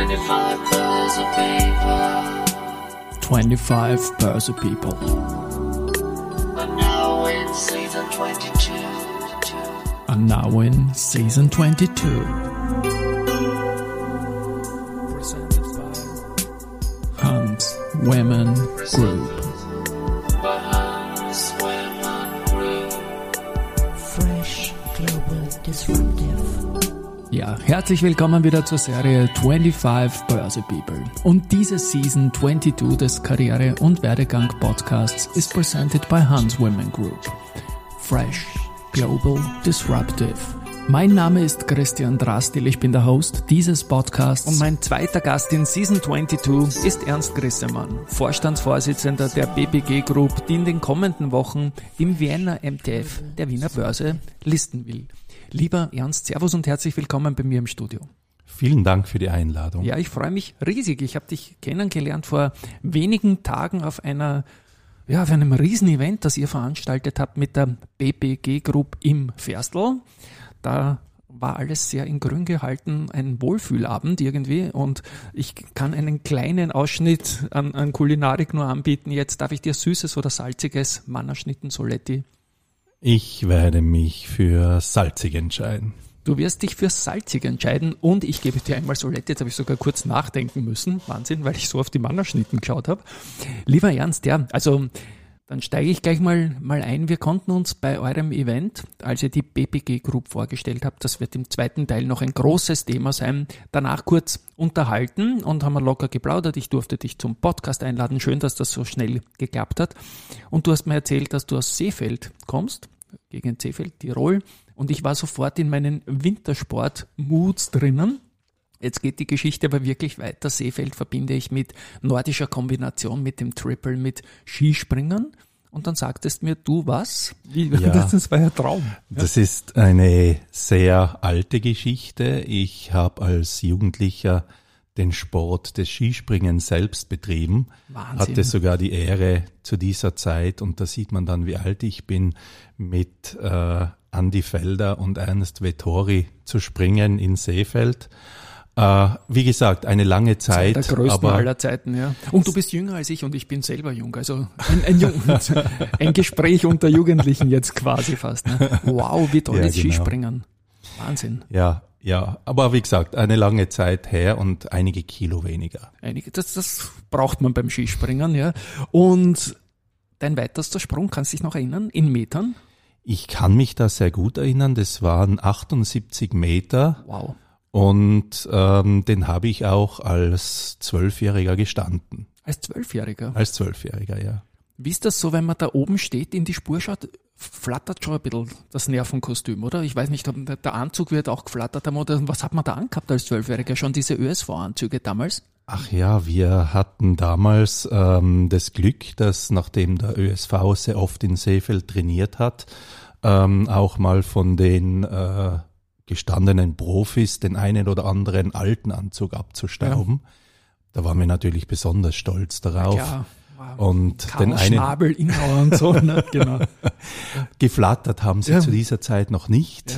25 birds of people. 25 birds of people. And now in season 22. And now in season 22. Presented by Hans Women Group. By Hans Women Group. Fresh Global Disruptive. Ja, herzlich willkommen wieder zur Serie 25 Birds of People. Und diese Season 22 des Karriere- und Werdegang-Podcasts ist presented by Hans Women Group. Fresh Global Disruptive. Mein Name ist Christian Drastil, ich bin der Host dieses Podcasts und mein zweiter Gast in Season 22 ist Ernst Grissemann, Vorstandsvorsitzender der BPG Group, die in den kommenden Wochen im Vienna MTF der Wiener Börse listen will. Lieber Ernst, Servus und herzlich willkommen bei mir im Studio. Vielen Dank für die Einladung. Ja, ich freue mich riesig. Ich habe dich kennengelernt vor wenigen Tagen auf einem Riesenevent, das ihr veranstaltet habt mit der BPG Group im Ferstl. Da war alles sehr in grün gehalten, ein Wohlfühlabend irgendwie, und ich kann einen kleinen Ausschnitt an Kulinarik nur anbieten. Jetzt darf ich dir süßes oder salziges Mannerschnitten Soletti? Ich werde mich für salzig entscheiden. Du wirst dich für salzig entscheiden und ich gebe dir einmal Soletti. Jetzt habe ich sogar kurz nachdenken müssen. Wahnsinn, weil ich so auf die Mannerschnitten geschaut habe. Lieber Ernst, ja, also dann steige ich gleich mal ein. Wir konnten uns bei eurem Event, als ihr die BPG Group vorgestellt habt, das wird im zweiten Teil noch ein großes Thema sein, danach kurz unterhalten und haben wir locker geplaudert. Ich durfte dich zum Podcast einladen. Schön, dass das so schnell geklappt hat. Und du hast mir erzählt, dass du aus Seefeld kommst, gegen Seefeld, Tirol. Und ich war sofort in meinen Wintersport-Moods drinnen. Jetzt geht die Geschichte aber wirklich weiter. Seefeld verbinde ich mit nordischer Kombination, mit dem Triple, mit Skispringen. Und dann sagtest mir, du was? Das war ja ein Traum. Das ist eine sehr alte Geschichte. Ich habe als Jugendlicher den Sport des Skispringen selbst betrieben. Wahnsinn. Hatte sogar die Ehre zu dieser Zeit, und da sieht man dann, wie alt ich bin, mit Andi Felder und Ernst Vettori zu springen in Seefeld. Wie gesagt, eine lange Zeit. Der größten aller Zeiten, ja. Und du bist jünger als ich und ich bin selber jung. Also ein Gespräch unter Jugendlichen jetzt quasi fast. Ne? Wow, wie toll ist Skispringen. Wahnsinn. Ja, aber wie gesagt, eine lange Zeit her und einige Kilo weniger. Das braucht man beim Skispringen, ja. Und dein weitester Sprung, kannst du dich noch erinnern, in Metern? Ich kann mich da sehr gut erinnern, das waren 78 Meter. Wow. Und den habe ich auch als 12-Jähriger gestanden. Als 12-Jähriger? Als 12-Jähriger, ja. Wie ist das so, wenn man da oben steht, in die Spur schaut, flattert schon ein bisschen das Nervenkostüm, oder? Ich weiß nicht, der Anzug wird auch geflattert haben, oder was hat man da angehabt als 12-Jähriger? Schon diese ÖSV-Anzüge damals? Ach ja, wir hatten damals das Glück, dass nachdem der ÖSV sehr oft in Seefeld trainiert hat, auch mal von den gestandenen Profis den einen oder anderen alten Anzug abzustauben. Ja. Da waren wir natürlich besonders stolz darauf. Ja, und Karl den einen Schnabel, Inhauer und so, ne? Genau. Geflattert haben sie zu dieser Zeit noch nicht,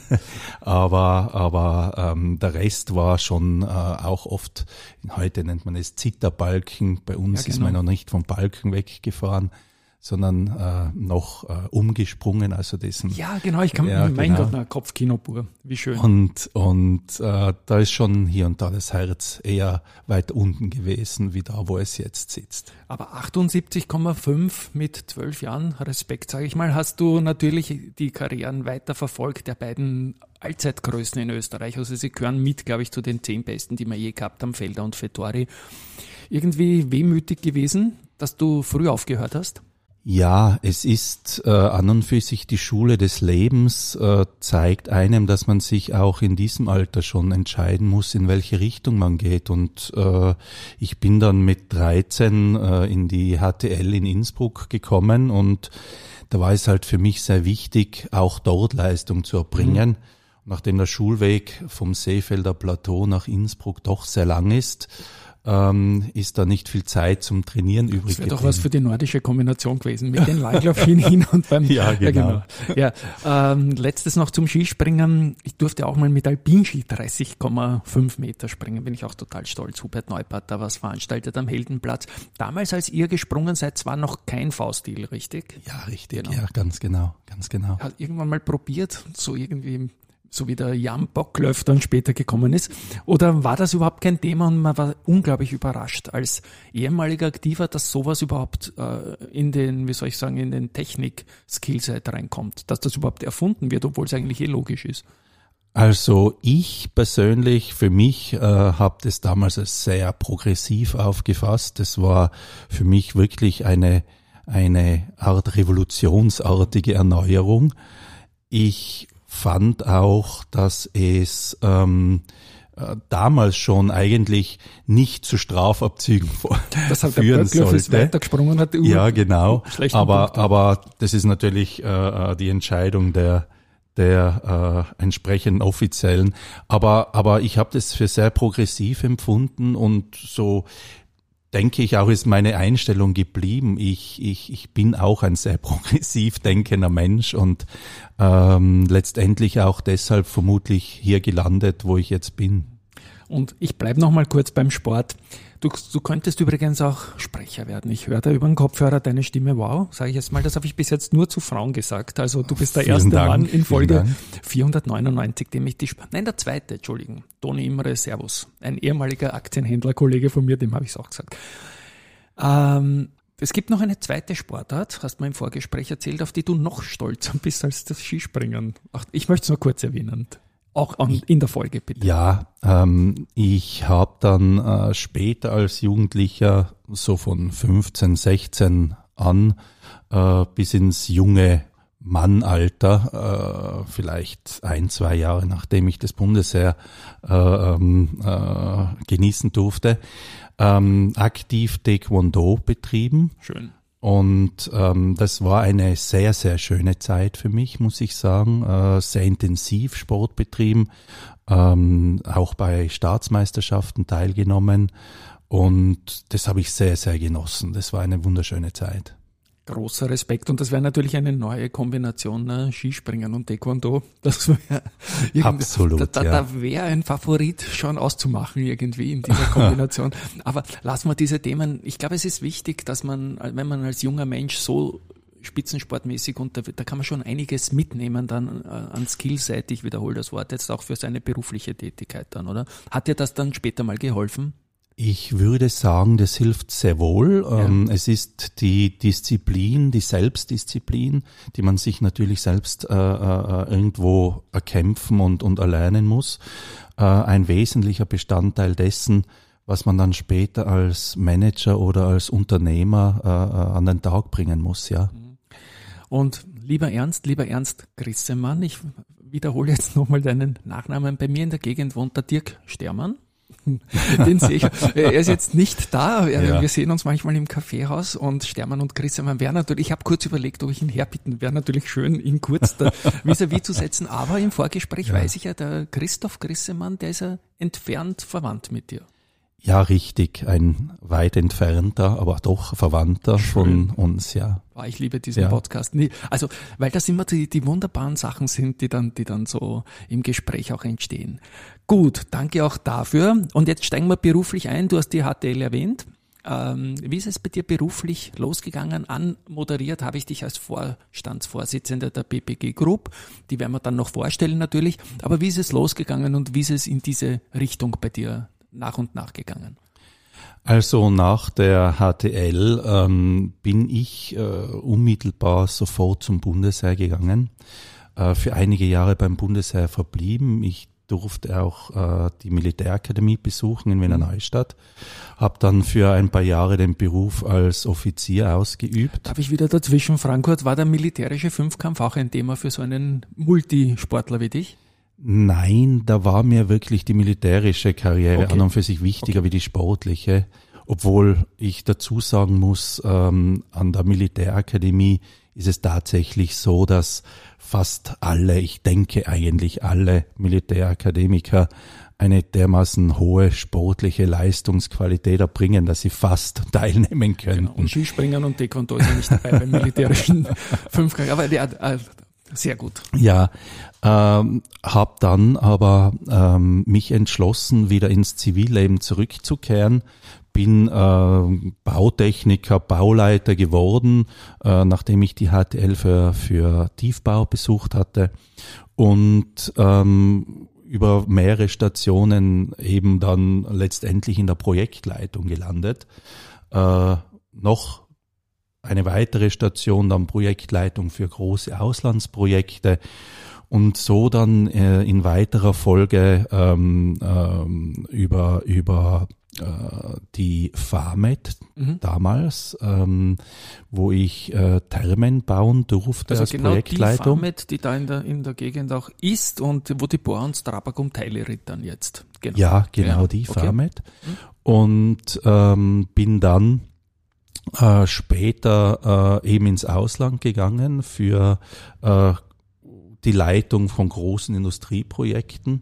aber der Rest war schon auch oft, heute nennt man es Zitterbalken, bei uns ist man noch nicht vom Balken weggefahren, sondern noch umgesprungen, also dessen. Ja, genau, ich kann, mein Gott, Kopfkino pur, wie schön. Und da ist schon hier und da das Herz eher weit unten gewesen, wie da, wo es jetzt sitzt. Aber 78,5 mit 12 Jahren, Respekt, sage ich mal, hast du natürlich die Karrieren weiter verfolgt, der beiden Allzeitgrößen in Österreich. Also sie gehören mit, glaube ich, zu den 10 Besten, die wir je gehabt haben, Felder und Vettori. Irgendwie wehmütig gewesen, dass du früh aufgehört hast? Ja, es ist an und für sich die Schule des Lebens, zeigt einem, dass man sich auch in diesem Alter schon entscheiden muss, in welche Richtung man geht. Und ich bin dann mit 13 in die HTL in Innsbruck gekommen, und da war es halt für mich sehr wichtig, auch dort Leistung zu erbringen. Mhm. Nachdem der Schulweg vom Seefelder Plateau nach Innsbruck doch sehr lang ist, ist da nicht viel Zeit zum Trainieren übrig Das wäre doch geblieben. was für die nordische Kombination gewesen, mit den Langlauf hin und beim... Ja, genau. Ja, letztes noch zum Skispringen. Ich durfte auch mal mit Alpinski 30,5 Meter springen, bin ich auch total stolz. Hubert Neupert, da was veranstaltet am Heldenplatz. Damals, als ihr gesprungen seid, zwar noch kein V-Stil, richtig? Ja, richtig, Genau. ja, ganz genau. Hat irgendwann mal probiert, so irgendwie... so wie der Jan Bocklöff dann später gekommen ist? Oder war das überhaupt kein Thema und man war unglaublich überrascht als ehemaliger Aktiver, dass sowas überhaupt in den, in den Technik-Skillset reinkommt, dass das überhaupt erfunden wird, obwohl es eigentlich logisch ist? Also ich persönlich, für mich, habe das damals als sehr progressiv aufgefasst. Das war für mich wirklich eine Art revolutionsartige Erneuerung. Ich fand auch, dass es damals schon eigentlich nicht zu Strafabzügen Das hat der führen Böckler fürs sollte. Weitergesprungen hat. Ja, genau. Schlechten Punkt. Aber das ist natürlich die Entscheidung der entsprechenden Offiziellen. Aber ich habe das für sehr progressiv empfunden und so denke ich auch, ist meine Einstellung geblieben. Ich bin auch ein sehr progressiv denkender Mensch und letztendlich auch deshalb vermutlich hier gelandet, wo ich jetzt bin. Und ich bleibe noch mal kurz beim Sport. Du könntest übrigens auch Sprecher werden. Ich höre da über den Kopfhörer deine Stimme. Wow, sage ich jetzt mal. Das habe ich bis jetzt nur zu Frauen gesagt. Also du bist der Vielen erste Dank, Mann in Folge vielen Dank. 499, dem ich der zweite, Entschuldigung. Toni Imre, Servus. Ein ehemaliger Aktienhändler-Kollege von mir, dem habe ich es auch gesagt. Es gibt noch eine zweite Sportart, hast du mir im Vorgespräch erzählt, auf die du noch stolzer bist als das Skispringen. Ach, ich möchte es nur kurz erwähnen. Auch in der Folge, bitte. Ja, ich habe dann später als Jugendlicher so von 15, 16 an bis ins junge Mannalter, vielleicht 1-2 Jahre nachdem ich das Bundesheer genießen durfte, aktiv Taekwondo betrieben. Schön. Und das war eine sehr, sehr schöne Zeit für mich, muss ich sagen. Sehr intensiv Sport betrieben, auch bei Staatsmeisterschaften teilgenommen. Und das habe ich sehr, sehr genossen. Das war eine wunderschöne Zeit. Großer Respekt. Und das wäre natürlich eine neue Kombination, ne? Skispringen und Taekwondo. Das wäre Absolut, da wäre ein Favorit schon auszumachen irgendwie in dieser Kombination. Aber lassen wir diese Themen. Ich glaube, es ist wichtig, dass man, wenn man als junger Mensch so spitzensportmäßig da kann man schon einiges mitnehmen dann an Skillset. Ich wiederhole das Wort jetzt auch für seine berufliche Tätigkeit dann, oder? Hat dir das dann später mal geholfen? Ich würde sagen, das hilft sehr wohl. Ja. Es ist die Disziplin, die Selbstdisziplin, die man sich natürlich selbst irgendwo erkämpfen und erlernen muss. Ein wesentlicher Bestandteil dessen, was man dann später als Manager oder als Unternehmer an den Tag bringen muss, ja. Und lieber Ernst Grissemann, ich wiederhole jetzt nochmal deinen Nachnamen. Bei mir in der Gegend wohnt der Dirk Stermann. Den sehe ich. Er ist jetzt nicht da. Wir sehen uns manchmal im Kaffeehaus und Stermann und Grissemann wäre natürlich, ich habe kurz überlegt, ob ich ihn herbitten, wäre natürlich schön, ihn kurz da vis-à-vis zu setzen, aber im Vorgespräch weiß ich ja, der Christoph Grissemann, der ist ja entfernt verwandt mit dir. Ja, richtig. Ein weit entfernter, aber doch Verwandter von uns, ja. Ich liebe diesen Podcast. Nee, also, weil das immer die wunderbaren Sachen sind, die dann so im Gespräch auch entstehen. Gut, danke auch dafür. Und jetzt steigen wir beruflich ein. Du hast die HTL erwähnt. Wie ist es bei dir beruflich losgegangen? Anmoderiert habe ich dich als Vorstandsvorsitzender der BPG Group. Die werden wir dann noch vorstellen natürlich. Aber wie ist es losgegangen und wie ist es in diese Richtung bei dir nach und nach gegangen? Also nach der HTL bin ich unmittelbar sofort zum Bundesheer gegangen, für einige Jahre beim Bundesheer verblieben. Ich durfte auch die Militärakademie besuchen in Wiener Neustadt, habe dann für ein paar Jahre den Beruf als Offizier ausgeübt. Darf ich wieder dazwischen, Frankfurt, war der militärische Fünfkampf auch ein Thema für so einen Multisportler wie dich? Nein, da war mir wirklich die militärische Karriere an und für sich wichtiger wie die sportliche. obwohl ich dazu sagen muss, an der Militärakademie ist es tatsächlich so, dass fast alle, ich denke eigentlich alle Militärakademiker eine dermaßen hohe sportliche Leistungsqualität erbringen, dass sie fast teilnehmen könnten. Genau. Und Skispringen und Taekwondo ist ja nicht dabei beim militärischen 5K, aber ja, sehr gut. Ja, habe dann aber mich entschlossen, wieder ins Zivilleben zurückzukehren. Bin Bautechniker, Bauleiter geworden, nachdem ich die HTL für Tiefbau besucht hatte und über mehrere Stationen eben dann letztendlich in der Projektleitung gelandet. Noch eine weitere Station, dann Projektleitung für große Auslandsprojekte und so dann in weiterer Folge über die FAMED damals, wo ich Thermen bauen durfte also als genau Projektleitung. Die FAMED, die da in der Gegend auch ist und wo die Bohr und Strabag Teile rittern jetzt. Genau. Ja, genau, ja. die Okay. FAMED. Und bin dann später eben ins Ausland gegangen für die Leitung von großen Industrieprojekten.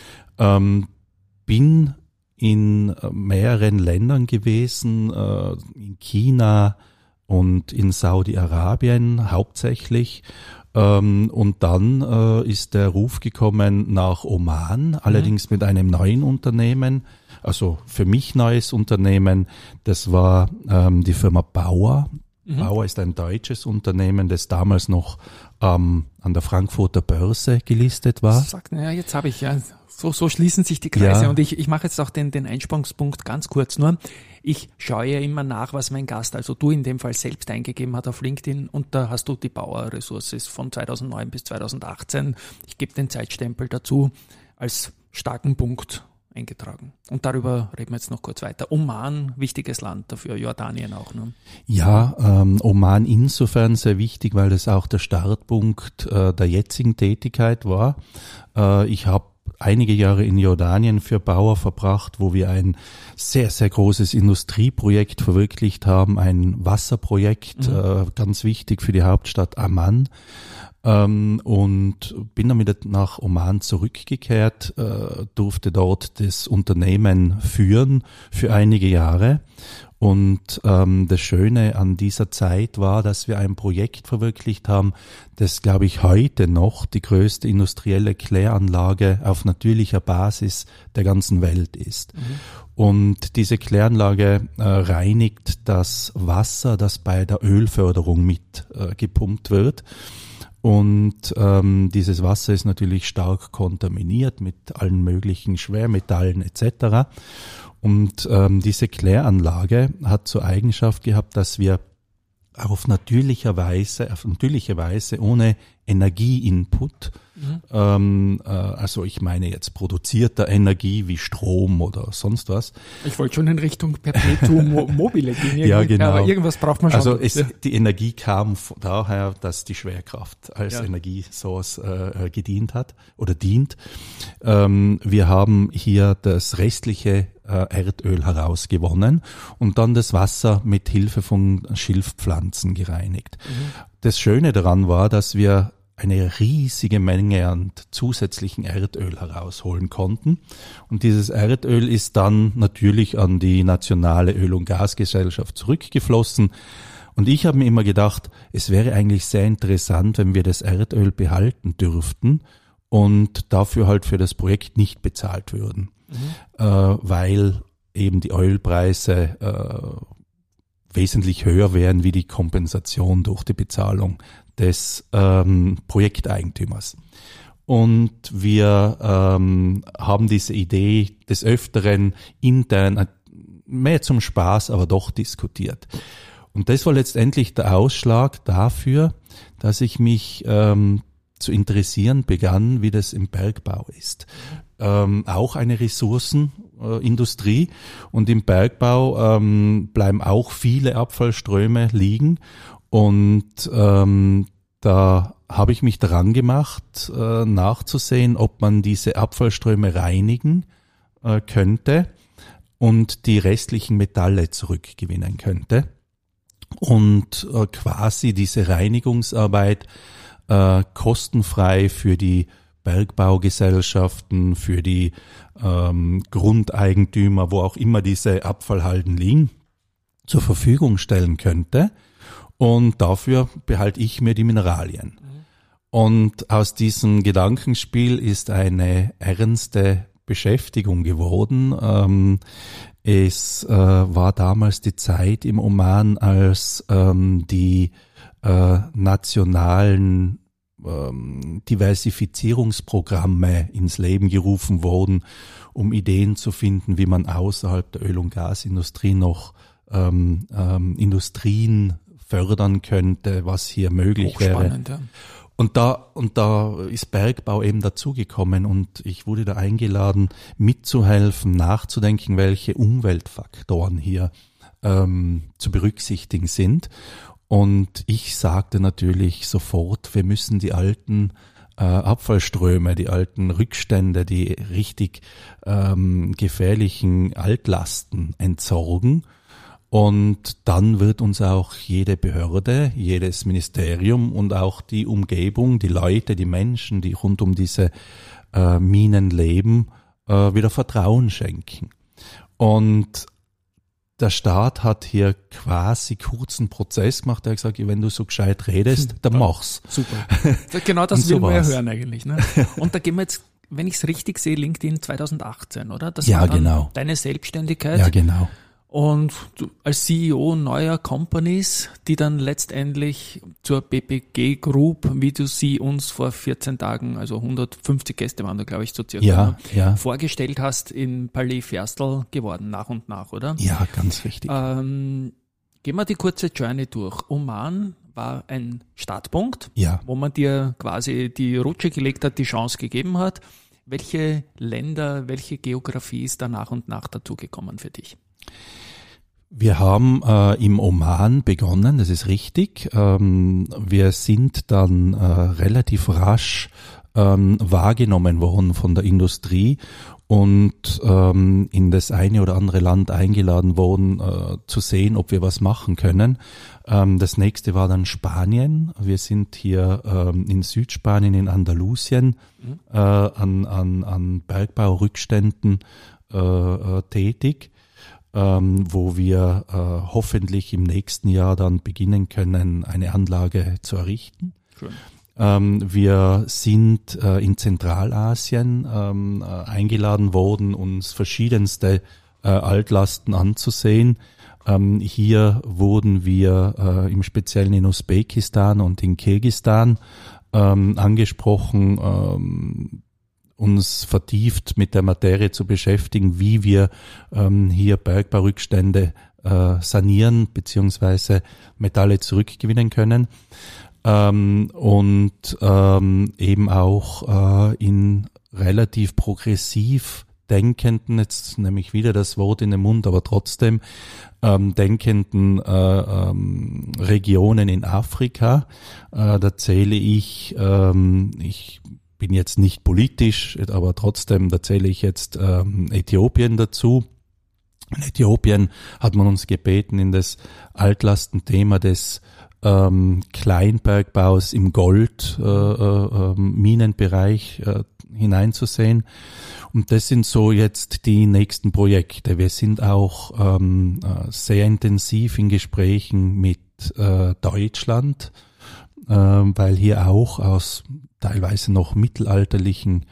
Bin in mehreren Ländern gewesen, in China und in Saudi-Arabien hauptsächlich. Und dann ist der Ruf gekommen nach Oman, allerdings mit einem neuen Unternehmen, also für mich neues Unternehmen. Das war die Firma Bauer. Bauer ist ein deutsches Unternehmen, das damals noch an der Frankfurter Börse gelistet war. Sagt, ja, jetzt habe ich ja, so schließen sich die Kreise. Ja. Und ich mache jetzt auch den Einsprungspunkt ganz kurz nur. Ich schaue ja immer nach, was mein Gast, also du in dem Fall selbst eingegeben hat auf LinkedIn und da hast du die Bauer Resources von 2009 bis 2018. Ich gebe den Zeitstempel dazu als starken Punkt eingetragen. Und darüber reden wir jetzt noch kurz weiter. Oman, wichtiges Land dafür, Jordanien auch. Ne? Ja, Oman insofern sehr wichtig, weil das auch der Startpunkt der jetzigen Tätigkeit war. Ich habe einige Jahre in Jordanien für Bauer verbracht, wo wir ein sehr, sehr großes Industrieprojekt verwirklicht haben, ein Wasserprojekt, ganz wichtig für die Hauptstadt Amman. Und bin dann wieder nach Oman zurückgekehrt, durfte dort das Unternehmen führen für einige Jahre. Und das Schöne an dieser Zeit war, dass wir ein Projekt verwirklicht haben, das, glaube ich, heute noch die größte industrielle Kläranlage auf natürlicher Basis der ganzen Welt ist. Und diese Kläranlage reinigt das Wasser, das bei der Ölförderung mit gepumpt wird. Und dieses Wasser ist natürlich stark kontaminiert mit allen möglichen Schwermetallen etc. Und diese Kläranlage hat zur Eigenschaft gehabt, dass wir auf natürliche Weise ohne Energieinput, also ich meine jetzt produzierter Energie wie Strom oder sonst was. Ich wollte schon in Richtung Perpetuum mobile gehen. Ja, genau. Aber irgendwas braucht man schon. Also die Energie kam daher, dass die Schwerkraft als Energiesource gedient hat oder dient. Wir haben hier das restliche Erdöl herausgewonnen und dann das Wasser mit Hilfe von Schilfpflanzen gereinigt. Das Schöne daran war, dass wir eine riesige Menge an zusätzlichen Erdöl herausholen konnten. Und dieses Erdöl ist dann natürlich an die nationale Öl- und Gasgesellschaft zurückgeflossen. Und ich habe mir immer gedacht, es wäre eigentlich sehr interessant, wenn wir das Erdöl behalten dürften und dafür halt für das Projekt nicht bezahlt würden. Weil eben die Ölpreise wesentlich höher wären wie die Kompensation durch die Bezahlung des Projekteigentümers. Und wir haben diese Idee des Öfteren intern mehr zum Spaß, aber doch diskutiert. Und das war letztendlich der Ausschlag dafür, dass ich mich zu interessieren begann, wie das im Bergbau ist. Auch eine Ressourcenindustrie und im Bergbau bleiben auch viele Abfallströme liegen und da habe ich mich daran gemacht, nachzusehen, ob man diese Abfallströme reinigen könnte, und die restlichen Metalle zurückgewinnen könnte und quasi diese Reinigungsarbeit kostenfrei für die Bergbaugesellschaften, für die Grundeigentümer, wo auch immer diese Abfallhalden liegen, zur Verfügung stellen könnte. Und dafür behalte ich mir die Mineralien. Und aus diesem Gedankenspiel ist eine ernste Beschäftigung geworden. Es war damals die Zeit im Oman, als die nationalen Diversifizierungsprogramme ins Leben gerufen wurden, um Ideen zu finden, wie man außerhalb der Öl- und Gasindustrie noch Industrien fördern könnte, was hier möglich wäre. Ja. Und da ist Bergbau eben dazugekommen und ich wurde da eingeladen, mitzuhelfen, nachzudenken, welche Umweltfaktoren hier zu berücksichtigen sind. Und ich sagte natürlich sofort, wir müssen die alten Abfallströme, die alten Rückstände, die richtig gefährlichen Altlasten entsorgen. Und dann wird uns auch jede Behörde, jedes Ministerium und auch die Umgebung, die Leute, die Menschen, die rund um diese Minen leben, wieder Vertrauen schenken. Und der Staat hat hier quasi kurzen Prozess gemacht. Er hat gesagt, wenn du so gescheit redest, dann mach's. Super. Genau das Und will so man ja war's. hören eigentlich. Ne? Und da gehen wir jetzt, wenn ich es richtig sehe, LinkedIn 2018, oder? Das Ja, war dann genau. deine Selbstständigkeit. Ja, genau. Und du als CEO neuer Companies, die dann letztendlich zur BPG Group, wie du sie uns vor 14 Tagen, also 150 Gäste waren da, glaube ich, so circa, Ja, ja. vorgestellt hast, in Palais Ferstel geworden, nach und nach, oder? Ja, ganz richtig. Gehen wir die kurze Journey durch. Oman war ein Startpunkt, Ja. wo man dir quasi die Rutsche gelegt hat, die Chance gegeben hat. Welche Länder, welche Geografie ist da nach und nach dazugekommen für dich? Wir haben im Oman begonnen, das ist richtig. Wir sind dann relativ rasch wahrgenommen worden von der Industrie und in das eine oder andere Land eingeladen worden, zu sehen, ob wir was machen können. Das nächste war dann Spanien. Wir sind hier in Südspanien, in Andalusien, an Bergbaurückständen tätig, wo wir hoffentlich im nächsten Jahr dann beginnen können, eine Anlage zu errichten. Schön. Wir sind in Zentralasien eingeladen worden, uns verschiedenste Altlasten anzusehen. Hier wurden wir im Speziellen in Usbekistan und in Kirgisistan angesprochen, uns vertieft mit der Materie zu beschäftigen, wie wir hier Bergbaurückstände sanieren bzw. Metalle zurückgewinnen können. Und eben auch in relativ progressiv denkenden, jetzt nehme ich wieder das Wort in den Mund, aber trotzdem denkenden Regionen in Afrika. Da zähle ich bin jetzt nicht politisch, aber trotzdem, da zähle ich jetzt Äthiopien dazu. In Äthiopien hat man uns gebeten, in das Altlastenthema des Kleinbergbaus im Gold-Minenbereich hineinzusehen. Und das sind so jetzt die nächsten Projekte. Wir sind auch sehr intensiv in Gesprächen mit Deutschland, weil hier auch aus teilweise noch mittelalterlichen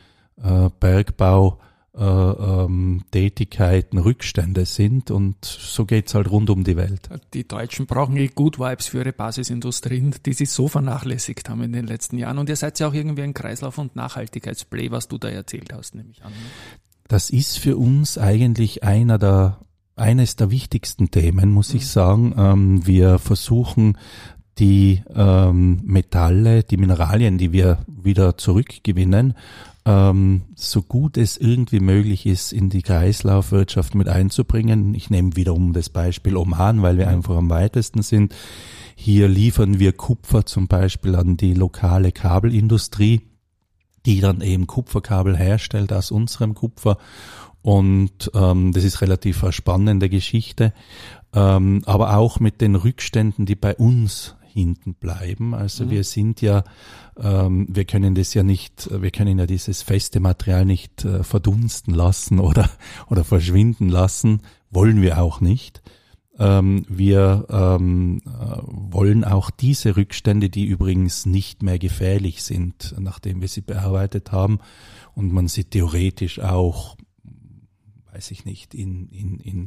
Bergbau-Tätigkeiten Rückstände sind und so geht's halt rund um die Welt. Die Deutschen brauchen Good Vibes für ihre Basisindustrien, die sie so vernachlässigt haben in den letzten Jahren. Und ihr seid ja auch irgendwie ein Kreislauf- und Nachhaltigkeitsplay, was du da erzählt hast, nehme ich an. Das ist für uns eigentlich eines der wichtigsten Themen, muss ich sagen. Wir versuchen die Metalle, die Mineralien, die wir wieder zurückgewinnen, so gut es irgendwie möglich ist, in die Kreislaufwirtschaft mit einzubringen. Ich nehme wiederum das Beispiel Oman, weil wir einfach am weitesten sind. Hier liefern wir Kupfer zum Beispiel an die lokale Kabelindustrie. die dann eben Kupferkabel herstellt aus unserem Kupfer. Und das ist relativ eine spannende Geschichte. Aber auch mit den Rückständen, die bei uns hinten bleiben. Also wir sind ja, wir können ja dieses feste Material nicht verdunsten lassen oder verschwinden lassen, wollen wir auch nicht. Wir wollen auch diese Rückstände, die übrigens nicht mehr gefährlich sind, nachdem wir sie bearbeitet haben und man sie theoretisch auch, weiß ich nicht, in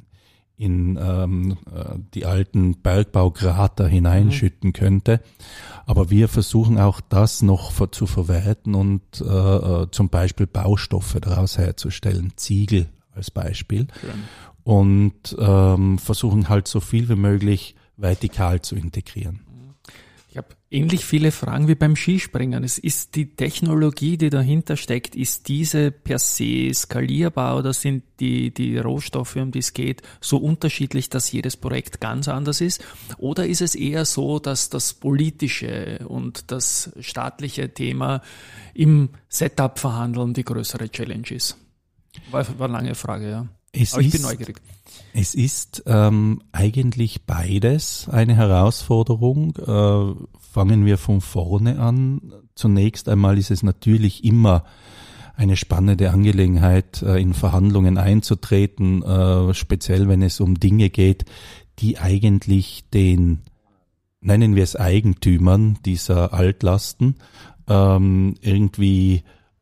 die alten Bergbaukrater hineinschütten könnte. Aber wir versuchen auch das noch zu verwerten und zum Beispiel Baustoffe daraus herzustellen, Ziegel als Beispiel. Schön. Und versuchen halt so viel wie möglich vertikal zu integrieren. Ich habe ähnlich viele Fragen wie beim Skispringen. Es ist die Technologie, die dahinter steckt, ist diese per se skalierbar oder sind die Rohstoffe, um die es geht, so unterschiedlich, dass jedes Projekt ganz anders ist? Oder ist es eher so, dass das politische und das staatliche Thema im Setup-Verhandeln die größere Challenge ist? War eine lange Frage, ja. Aber ich bin neugierig. Es ist eigentlich beides eine Herausforderung. Fangen wir von vorne an. Zunächst einmal ist es natürlich immer eine spannende Angelegenheit, in Verhandlungen einzutreten, speziell wenn es um Dinge geht, die eigentlich den, nennen wir es Eigentümern dieser Altlasten, irgendwie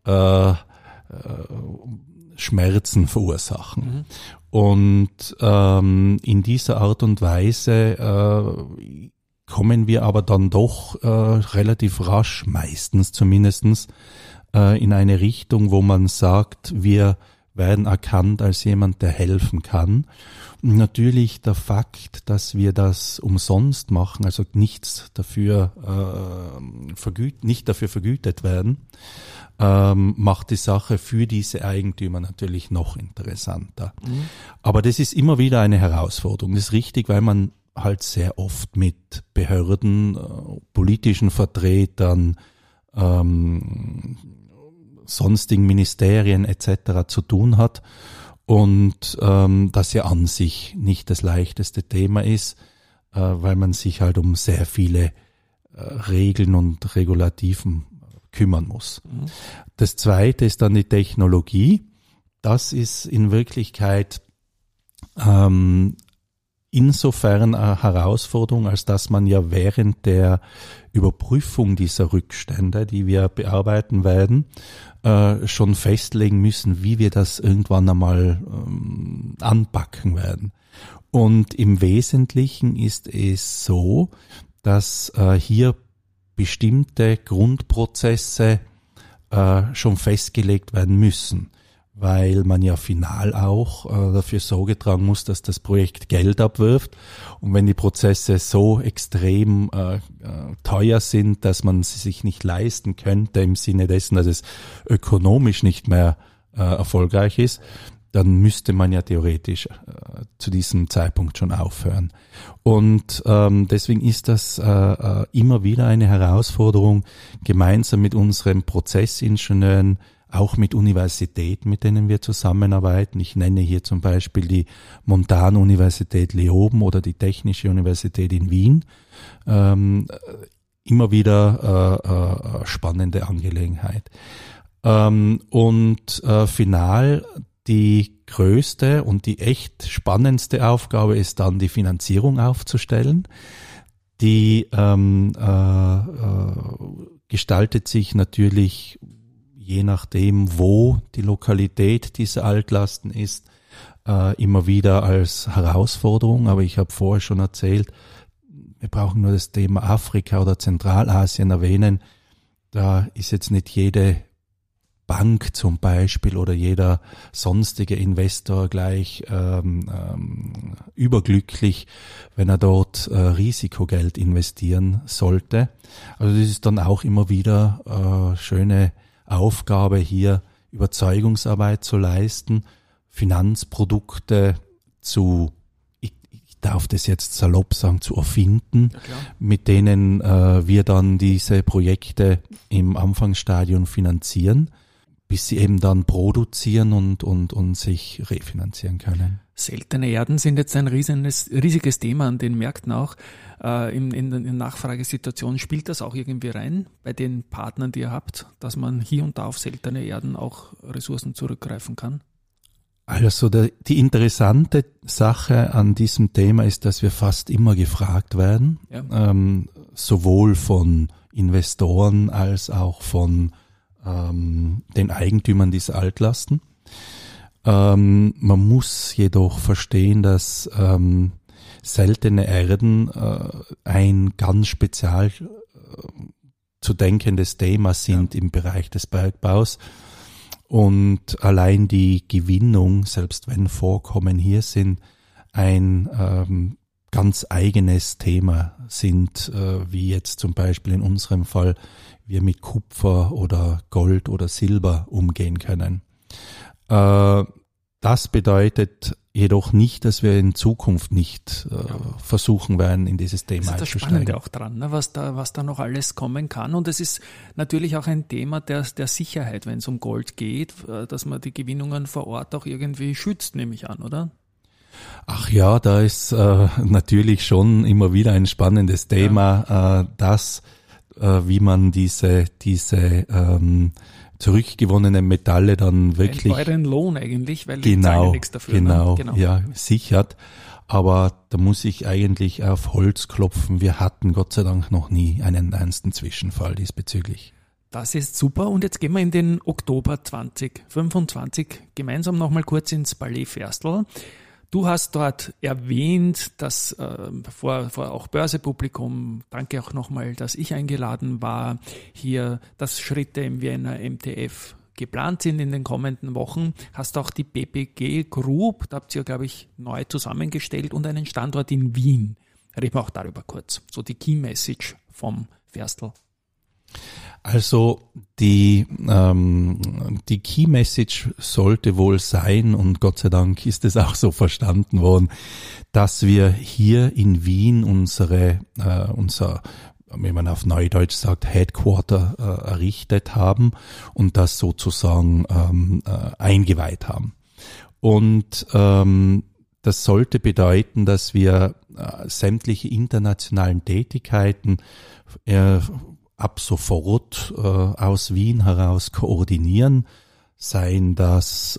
Schmerzen verursachen. Und in dieser Art und Weise kommen wir aber dann doch relativ rasch, meistens zumindestens, in eine Richtung, wo man sagt, wir werden erkannt als jemand, der helfen kann. Und natürlich der Fakt, dass wir das umsonst machen, also nicht dafür vergütet werden, macht die Sache für diese Eigentümer natürlich noch interessanter. Aber das ist immer wieder eine Herausforderung. Das ist richtig, weil man halt sehr oft mit Behörden, politischen Vertretern, sonstigen Ministerien etc. zu tun hat und das ja an sich nicht das leichteste Thema ist, weil man sich halt um sehr viele Regeln und Regulativen kümmern muss. Das Zweite ist dann die Technologie. Das ist in Wirklichkeit insofern eine Herausforderung, als dass man ja während der Überprüfung dieser Rückstände, die wir bearbeiten werden, schon festlegen müssen, wie wir das irgendwann einmal anpacken werden. Und im Wesentlichen ist es so, dass hier bestimmte Grundprozesse schon festgelegt werden müssen, weil man ja final auch dafür Sorge tragen muss, dass das Projekt Geld abwirft. Und wenn die Prozesse so extrem teuer sind, dass man sie sich nicht leisten könnte, im Sinne dessen, dass es ökonomisch nicht mehr erfolgreich ist, dann müsste man ja theoretisch zu diesem Zeitpunkt schon aufhören. Und deswegen ist das immer wieder eine Herausforderung, gemeinsam mit unseren Prozessingenieuren, auch mit Universitäten, mit denen wir zusammenarbeiten. Ich nenne hier zum Beispiel die Montanuniversität Leoben oder die Technische Universität in Wien. Immer wieder spannende Angelegenheit. Und final die größte und die echt spannendste Aufgabe ist dann, die Finanzierung aufzustellen. Die gestaltet sich natürlich je nachdem, wo die Lokalität dieser Altlasten ist, immer wieder als Herausforderung. Aber ich habe vorher schon erzählt, wir brauchen nur das Thema Afrika oder Zentralasien erwähnen. Da ist jetzt nicht jede Bank zum Beispiel oder jeder sonstige Investor gleich überglücklich, wenn er dort Risikogeld investieren sollte. Also das ist dann auch immer wieder schöne Aufgabe, hier Überzeugungsarbeit zu leisten, Finanzprodukte ich darf das jetzt salopp sagen, zu erfinden, Ja, klar. mit denen wir dann diese Projekte im Anfangsstadium finanzieren, bis sie eben dann produzieren und sich refinanzieren können. Seltene Erden sind jetzt ein riesiges Thema an den Märkten auch. In der Nachfragesituation spielt das auch irgendwie rein bei den Partnern, die ihr habt, dass man hier und da auf seltene Erden auch Ressourcen zurückgreifen kann? Also die interessante Sache an diesem Thema ist, dass wir fast immer gefragt werden, Ja. sowohl von Investoren als auch von den Eigentümern dieser Altlasten. Man muss jedoch verstehen, dass seltene Erden ein ganz spezial zu denkendes Thema sind im Bereich des Bergbaus. Und allein die Gewinnung, selbst wenn Vorkommen hier sind, ein ganz eigenes Thema sind, wie jetzt zum Beispiel in unserem Fall wir mit Kupfer oder Gold oder Silber umgehen können. Das bedeutet jedoch nicht, dass wir in Zukunft nicht versuchen werden, in dieses Thema Das ist das einzusteigen. Spannende auch dran, ne? was da noch alles kommen kann. Und es ist natürlich auch ein Thema der Sicherheit, wenn es um Gold geht, dass man die Gewinnungen vor Ort auch irgendwie schützt, nehme ich an, oder? Ach ja, da ist natürlich schon immer wieder ein spannendes Thema, wie man diese zurückgewonnenen Metalle dann wirklich Einen teuren Lohn eigentlich, weil die zahlen ja nichts dafür. genau, Ne? ja, sichert. Aber da muss ich eigentlich auf Holz klopfen. Wir hatten Gott sei Dank noch nie einen ernsten Zwischenfall diesbezüglich. Das ist super. Und jetzt gehen wir in den Oktober 2025 gemeinsam nochmal kurz ins Palais Ferstel. Du hast dort erwähnt, dass vor auch Börsepublikum, danke auch nochmal, dass ich eingeladen war, hier, dass Schritte im Vienna MTF geplant sind in den kommenden Wochen. Hast auch die BPG Group, da habt ihr, glaube ich, neu zusammengestellt und einen Standort in Wien. Reden wir auch darüber kurz. So die Key Message vom Ferstel. Also die Key Message sollte wohl sein, und Gott sei Dank ist es auch so verstanden worden, dass wir hier in Wien unser, wie man auf Neudeutsch sagt, Headquarter errichtet haben und das sozusagen eingeweiht haben. Und das sollte bedeuten, dass wir sämtliche internationalen Tätigkeiten ab sofort aus Wien heraus koordinieren, seien das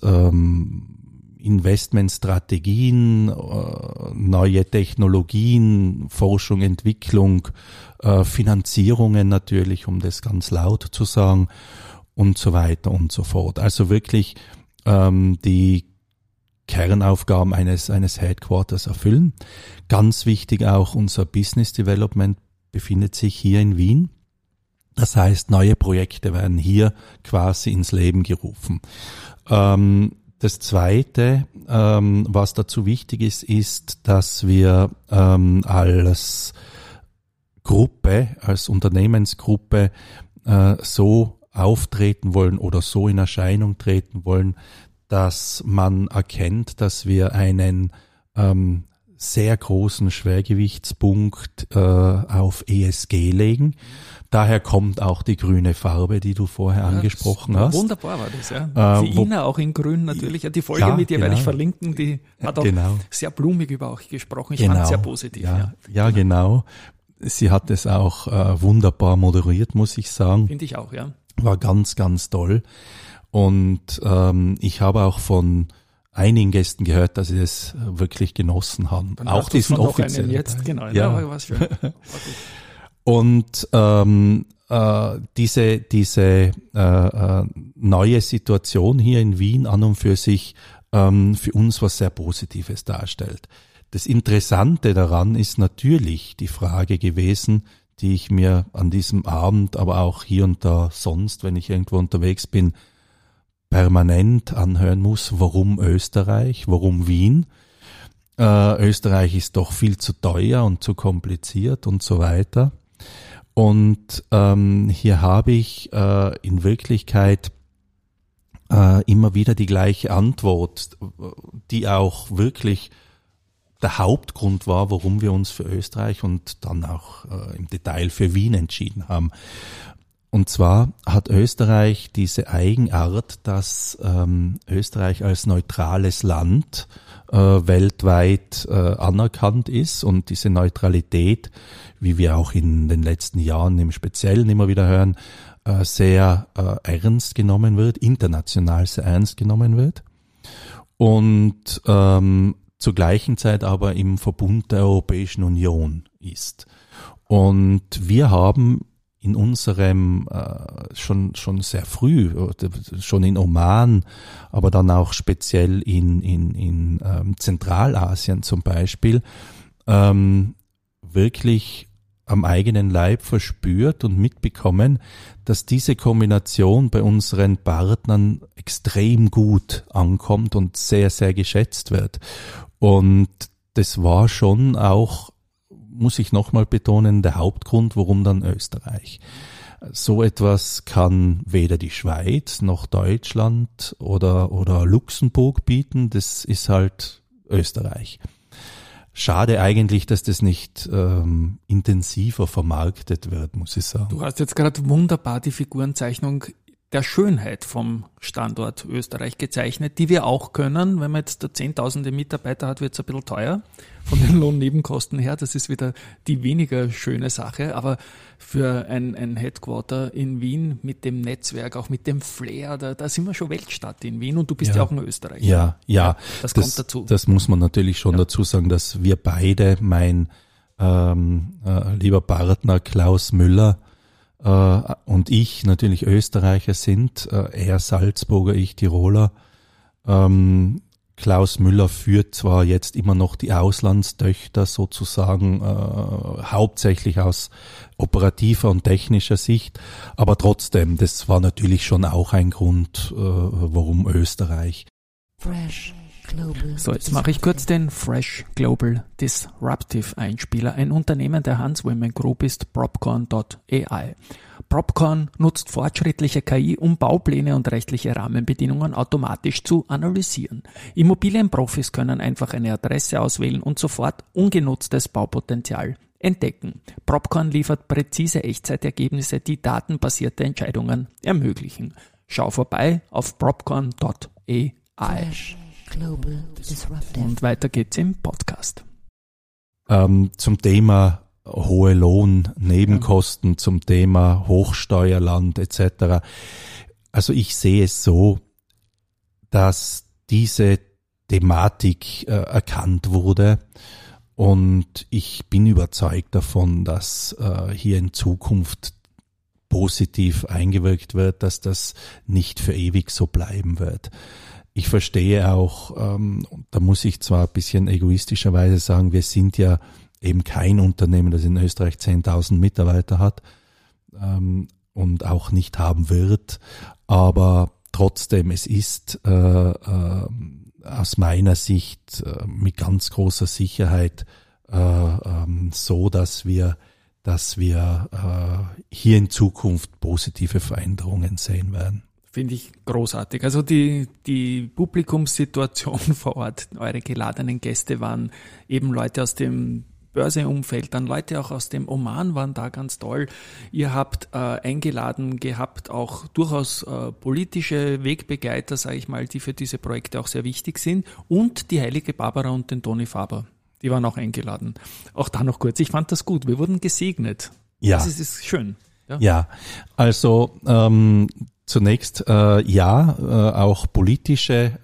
Investmentstrategien, neue Technologien, Forschung, Entwicklung, Finanzierungen natürlich, um das ganz laut zu sagen, und so weiter und so fort. Also wirklich die Kernaufgaben eines Headquarters erfüllen. Ganz wichtig auch, unser Business Development befindet sich hier in Wien. Das heißt, neue Projekte werden hier quasi ins Leben gerufen. Das Zweite, was dazu wichtig ist, ist, dass wir als Gruppe, als Unternehmensgruppe so auftreten wollen oder so in Erscheinung treten wollen, dass man erkennt, dass wir einen sehr großen Schwergewichtspunkt auf ESG legen. Daher kommt auch die grüne Farbe, die du vorher angesprochen hast. Wunderbar war das, ja. Die Ina auch in grün natürlich. Ja, die Folge mit dir werde ich verlinken, die hat auch sehr blumig über euch gesprochen. Ich fand es sehr positiv. Ja, genau. Sie hat es auch wunderbar moderiert, muss ich sagen. Finde ich auch, ja. War ganz, ganz toll. Und ich habe auch von einigen Gästen gehört, dass sie es wirklich genossen haben. Dann auch diesen offiziellen jetzt, genau. Ja. Ja, war schön. War gut. Und diese neue Situation hier in Wien an und für sich für uns was sehr Positives darstellt. Das Interessante daran ist natürlich die Frage gewesen, die ich mir an diesem Abend, aber auch hier und da sonst, wenn ich irgendwo unterwegs bin, permanent anhören muss: Warum Österreich? Warum Wien? Österreich ist doch viel zu teuer und zu kompliziert und so weiter. Und hier habe ich in Wirklichkeit immer wieder die gleiche Antwort, die auch wirklich der Hauptgrund war, warum wir uns für Österreich und dann auch im Detail für Wien entschieden haben. Und zwar hat Österreich diese Eigenart, dass Österreich als neutrales Land weltweit anerkannt ist und diese Neutralität, wie wir auch in den letzten Jahren im Speziellen immer wieder hören, sehr ernst genommen wird, international sehr ernst genommen wird und zur gleichen Zeit aber im Verbund der Europäischen Union ist. Und wir haben in unserem schon sehr früh, schon in Oman, aber dann auch speziell in Zentralasien zum Beispiel, wirklich am eigenen Leib verspürt und mitbekommen, dass diese Kombination bei unseren Partnern extrem gut ankommt und sehr, sehr geschätzt wird. Und das war schon auch, muss ich nochmal betonen, der Hauptgrund, warum dann Österreich. So etwas kann weder die Schweiz noch Deutschland oder Luxemburg bieten, das ist halt Österreich. Schade eigentlich, dass das nicht intensiver vermarktet wird, muss ich sagen. Du hast jetzt gerade wunderbar die Figurenzeichnung der Schönheit vom Standort Österreich gezeichnet, die wir auch können. Wenn man jetzt da 10.000 Mitarbeiter hat, wird es ein bisschen teuer von den Lohnnebenkosten her. Das ist wieder die weniger schöne Sache. Aber für ein Headquarter in Wien mit dem Netzwerk, auch mit dem Flair, da sind wir schon Weltstadt in Wien und du bist ja auch ein Österreicher. Ja. Das kommt dazu. Das muss man natürlich schon dazu sagen, dass wir beide, mein lieber Partner Klaus Müller, und ich natürlich Österreicher sind, er Salzburger, ich Tiroler. Klaus Müller führt zwar jetzt immer noch die Auslandstöchter sozusagen, hauptsächlich aus operativer und technischer Sicht, aber trotzdem, das war natürlich schon auch ein Grund, warum Österreich. Fresh Global. So, jetzt mache ich kurz den Fresh Global Disruptive Einspieler. Ein Unternehmen der Hans Women Group ist Propcorn.ai. Propcorn nutzt fortschrittliche KI, um Baupläne und rechtliche Rahmenbedingungen automatisch zu analysieren. Immobilienprofis können einfach eine Adresse auswählen und sofort ungenutztes Baupotenzial entdecken. Propcorn liefert präzise Echtzeitergebnisse, die datenbasierte Entscheidungen ermöglichen. Schau vorbei auf propcorn.ai. Fresh Global Disruptive. Und weiter geht's im Podcast. Zum Thema hohe Lohnnebenkosten, zum Thema Hochsteuerland etc. Also ich sehe es so, dass diese Thematik erkannt wurde und ich bin überzeugt davon, dass hier in Zukunft positiv eingewirkt wird, dass das nicht für ewig so bleiben wird. Ich verstehe auch, da muss ich zwar ein bisschen egoistischerweise sagen, wir sind ja eben kein Unternehmen, das in Österreich 10.000 Mitarbeiter hat und auch nicht haben wird, aber trotzdem, es ist aus meiner Sicht mit ganz großer Sicherheit so, dass wir hier in Zukunft positive Veränderungen sehen werden. Finde ich großartig. Also die Publikumssituation vor Ort, eure geladenen Gäste waren eben Leute aus dem Börseumfeld, dann Leute auch aus dem Oman waren da ganz toll. Ihr habt eingeladen gehabt, auch durchaus politische Wegbegleiter, sage ich mal, die für diese Projekte auch sehr wichtig sind, und die heilige Barbara und den Toni Faber. Die waren auch eingeladen. Auch da noch kurz, ich fand das gut. Wir wurden gesegnet. Ja. Das ist schön. Ja, also zunächst auch politische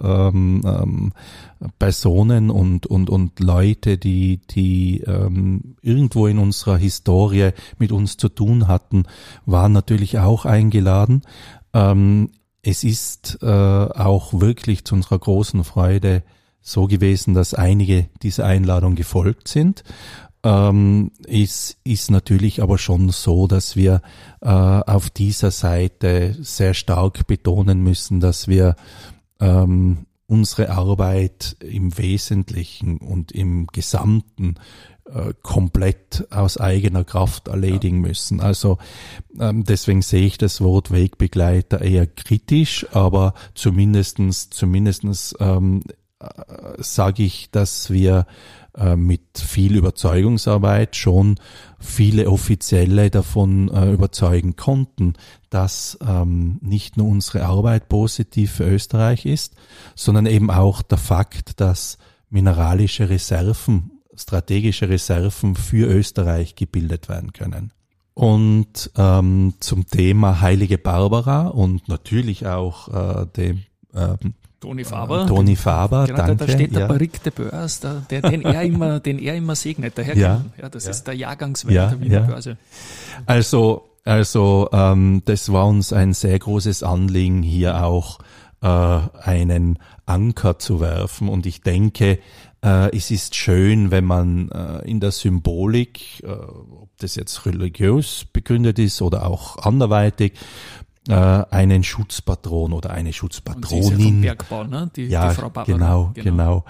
Personen und Leute, die irgendwo in unserer Historie mit uns zu tun hatten, waren natürlich auch eingeladen. Es ist auch wirklich zu unserer großen Freude so gewesen, dass einige dieser Einladung gefolgt sind. Es ist natürlich aber schon so, dass wir auf dieser Seite sehr stark betonen müssen, dass wir unsere Arbeit im Wesentlichen und im Gesamten komplett aus eigener Kraft erledigen müssen. Also deswegen sehe ich das Wort Wegbegleiter eher kritisch, aber zumindestens sage ich, dass wir mit viel Überzeugungsarbeit schon viele Offizielle davon überzeugen konnten, dass nicht nur unsere Arbeit positiv für Österreich ist, sondern eben auch der Fakt, dass mineralische Reserven, strategische Reserven für Österreich gebildet werden können. Und zum Thema Heilige Barbara und natürlich auch dem Toni Faber. Toni Faber, genau, danke. Da steht der ja. Barrique de Beurs, den er immer segnet. Daher Ja. das ist der Jahrgangswein der Wiener Börse. Also das war uns ein sehr großes Anliegen, hier auch einen Anker zu werfen. Und ich denke, es ist schön, wenn man in der Symbolik, ob das jetzt religiös begründet ist oder auch anderweitig, einen Schutzpatron oder eine Schutzpatronin. Und sie ist ja vom Bergbau, ne? Die Frau Barbara. Genau.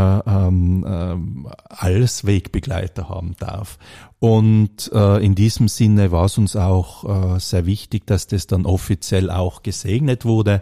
Als Wegbegleiter haben darf. Und in diesem Sinne war es uns auch sehr wichtig, dass das dann offiziell auch gesegnet wurde.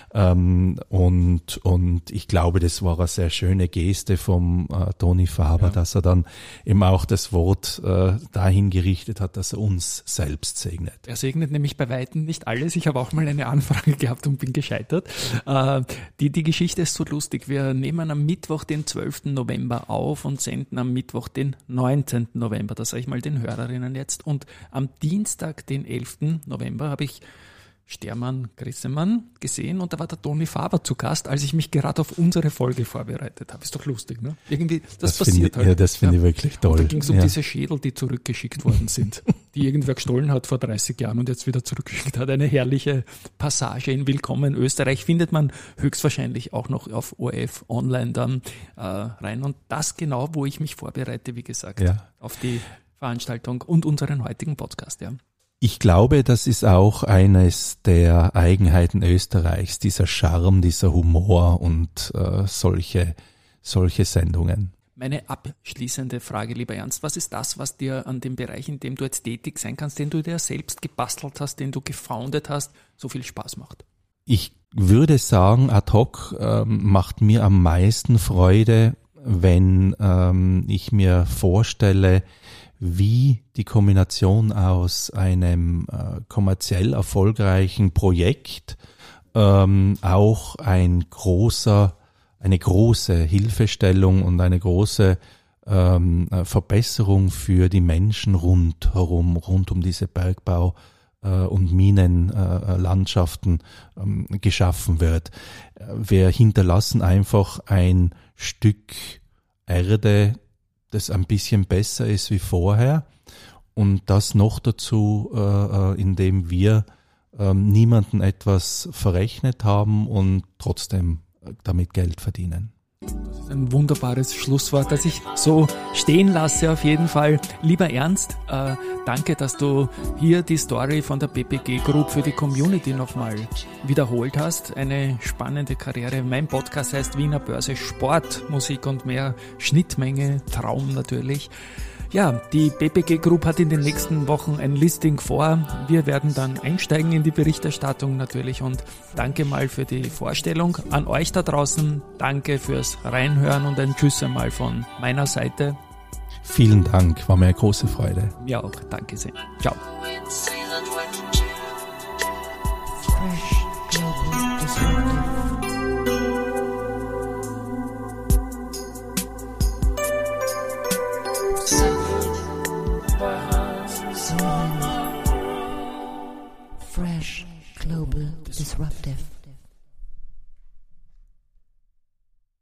Und ich glaube, das war eine sehr schöne Geste vom Toni Faber, dass er dann eben auch das Wort dahin gerichtet hat, dass er uns selbst segnet. Er segnet nämlich bei Weitem nicht alles. Ich habe auch mal eine Anfrage gehabt und bin gescheitert. Die Geschichte ist so lustig. Wir nehmen am Mittwoch, den 12. November auf und senden am Mittwoch, den 19. November. Das sage ich mal den Hörerinnen jetzt. Und am Dienstag, den 11. November, habe ich Stermann Grissemann gesehen und da war der Toni Faber zu Gast, als ich mich gerade auf unsere Folge vorbereitet habe. Ist doch lustig, ne? Irgendwie, das passiert halt. Ja, das finde ich wirklich toll. Und da ging es um diese Schädel, die zurückgeschickt worden sind, die irgendwer gestohlen hat vor 30 Jahren und jetzt wieder zurückgeschickt hat. Eine herrliche Passage in Willkommen Österreich findet man höchstwahrscheinlich auch noch auf ORF online dann rein. Und das genau, wo ich mich vorbereite, wie gesagt, auf die Veranstaltung und unseren heutigen Podcast, ja. Ich glaube, das ist auch eines der Eigenheiten Österreichs, dieser Charme, dieser Humor und solche Sendungen. Meine abschließende Frage, lieber Ernst, was ist das, was dir an dem Bereich, in dem du jetzt tätig sein kannst, den du dir selbst gebastelt hast, den du gefoundet hast, so viel Spaß macht? Ich würde sagen, ad hoc macht mir am meisten Freude, wenn ich mir vorstelle, wie die Kombination aus einem kommerziell erfolgreichen Projekt auch eine große Hilfestellung und eine große Verbesserung für die Menschen rund um diese Bergbau- und Minenlandschaften geschaffen wird. Wir hinterlassen einfach ein Stück Erde, das ein bisschen besser ist wie vorher und das noch dazu, indem wir niemanden etwas verrechnet haben und trotzdem damit Geld verdienen. Das ist ein wunderbares Schlusswort, das ich so stehen lasse auf jeden Fall. Lieber Ernst, danke, dass du hier die Story von der BPG Group für die Community nochmal wiederholt hast. Eine spannende Karriere. Mein Podcast heißt Wiener Börse Sport, Musik und mehr. Schnittmenge, Traum natürlich. Ja, die BPG Group hat in den nächsten Wochen ein Listing vor. Wir werden dann einsteigen in die Berichterstattung natürlich und danke mal für die Vorstellung. An euch da draußen, danke fürs Reinhören und ein Tschüss einmal von meiner Seite. Vielen Dank, war mir eine große Freude. Mir auch, danke sehr. Ciao. In season 22. Fresh Global Disruptive. Fresh Global Disruptive.